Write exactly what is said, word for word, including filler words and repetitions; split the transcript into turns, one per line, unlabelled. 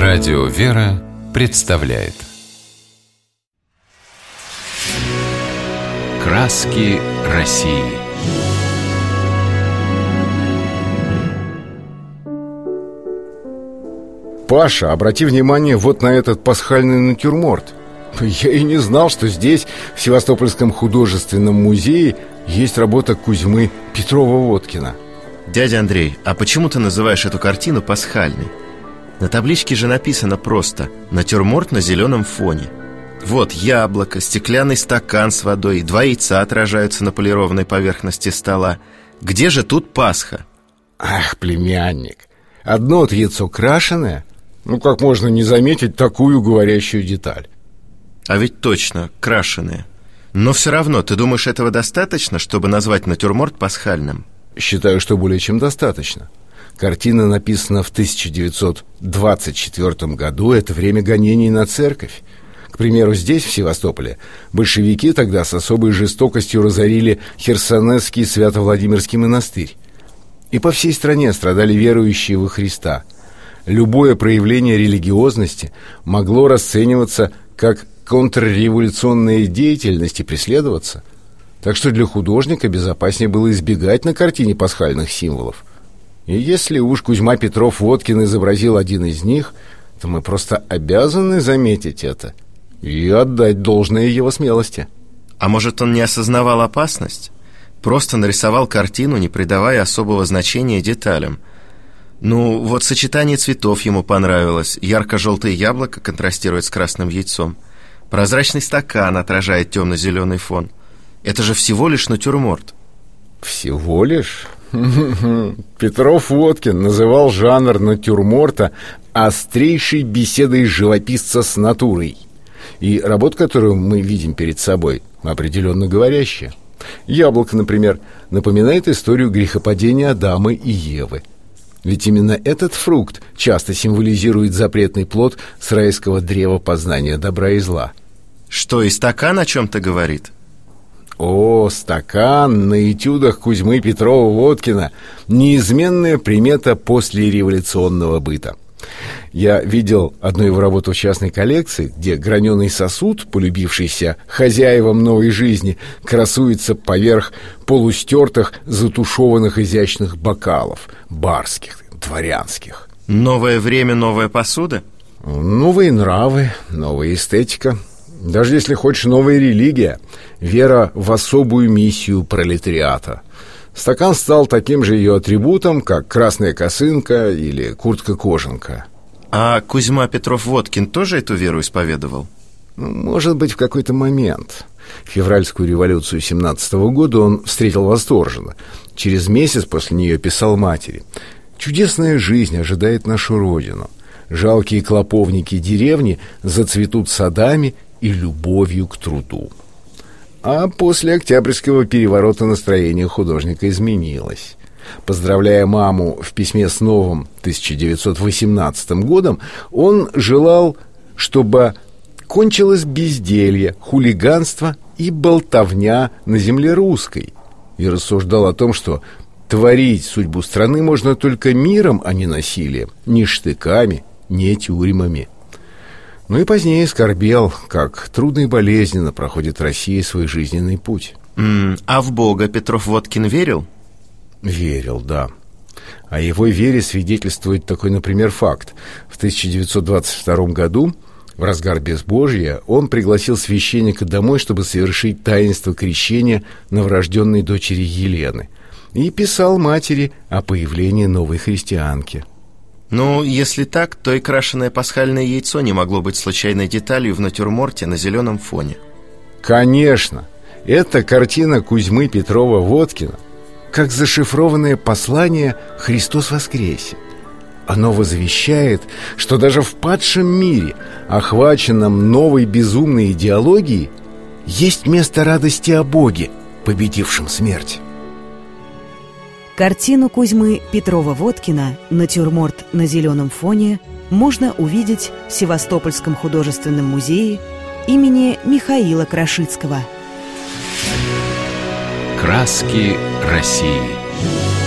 Радио «Вера» представляет «Краски России».
Паша, обрати внимание вот на этот пасхальный натюрморт. Я и не знал, что здесь, в Севастопольском художественном музее, есть работа Кузьмы Петрова-Водкина.
Дядя Андрей, а почему ты называешь эту картину пасхальной? На табличке же написано просто «Натюрморт на зеленом фоне». Вот яблоко, стеклянный стакан с водой, два яйца отражаются на полированной поверхности стола. Где же тут Пасха?
Ах, племянник, одно-то яйцо крашеное. Ну как можно не заметить такую говорящую деталь?
А ведь точно, крашеное. Но все равно, ты думаешь, этого достаточно, чтобы назвать натюрморт пасхальным?
Считаю, что более чем достаточно. Картина написана в тысяча девятьсот двадцать четвёртом году. Это время гонений на церковь. К примеру, здесь, в Севастополе, большевики тогда с особой жестокостью разорили Херсонесский Свято-Владимирский монастырь. И по всей стране страдали верующие во Христа. Любое проявление религиозности могло расцениваться как контрреволюционная деятельность и преследоваться. Так что для художника безопаснее было избегать на картине пасхальных символов. И если уж Кузьма Петров-Водкин изобразил один из них, то мы просто обязаны заметить это и отдать должное его смелости.
А может, он не осознавал опасность? Просто нарисовал картину, не придавая особого значения деталям. Ну, вот сочетание цветов ему понравилось. Ярко-желтое яблоко контрастирует с красным яйцом. Прозрачный стакан отражает темно-зеленый фон. Это же всего лишь натюрморт.
Всего лишь? Петров-Водкин называл жанр натюрморта острейшей беседой живописца с натурой. И работа, которую мы видим перед собой, определенно говорящая. Яблоко, например, напоминает историю грехопадения Адама и Евы. Ведь именно этот фрукт часто символизирует запретный плод с райского древа познания добра и зла.
Что, и стакан о чем-то говорит?
О, стакан на этюдах Кузьмы Петрова-Водкина – неизменная примета послереволюционного быта. Я видел одну его работу в частной коллекции, где граненый сосуд, полюбившийся хозяевам новой жизни, красуется поверх полустертых, затушеванных изящных бокалов, барских, дворянских.
Новое время, новая посуда?
Новые нравы, новая эстетика. Даже если хочешь, новая религия, вера в особую миссию пролетариата. Стакан стал таким же ее атрибутом, как красная косынка или куртка-кожанка.
А Кузьма Петров-Водкин тоже эту веру исповедовал?
Может быть, в какой-то момент. Февральскую революцию семнадцатого года он встретил восторженно. Через месяц после нее писал матери: «Чудесная жизнь ожидает нашу родину. Жалкие клоповники деревни зацветут садами и любовью к труду». А после Октябрьского переворота настроение художника изменилось. Поздравляя маму в письме с новым тысяча девятьсот восемнадцатым годом, он желал, чтобы кончилось безделье, хулиганство и болтовня на земле русской, и рассуждал о том, что творить судьбу страны можно только миром, а не насилием, ни штыками, ни тюрьмами. Ну и позднее скорбел, как трудно и болезненно проходит Россия свой жизненный путь.
mm, А в Бога Петров-Водкин верил?
Верил, да. О его вере свидетельствует такой, например, факт. В тысяча девятьсот двадцать втором году, в разгар безбожья, он пригласил священника домой, чтобы совершить таинство крещения новорожденной дочери Елены, и писал матери о появлении новой христианки.
Ну, если так, то и крашеное пасхальное яйцо не могло быть случайной деталью в натюрморте на зеленом фоне.
Конечно, это картина Кузьмы Петрова-Водкина, как зашифрованное послание «Христос воскресе». Оно возвещает, что даже в падшем мире, охваченном новой безумной идеологией, есть место радости о Боге, победившем смерть.
Картину Кузьмы Петрова-Водкина «Натюрморт на зеленом фоне» можно увидеть в Севастопольском художественном музее имени Михаила Крашицкого.
«Краски России».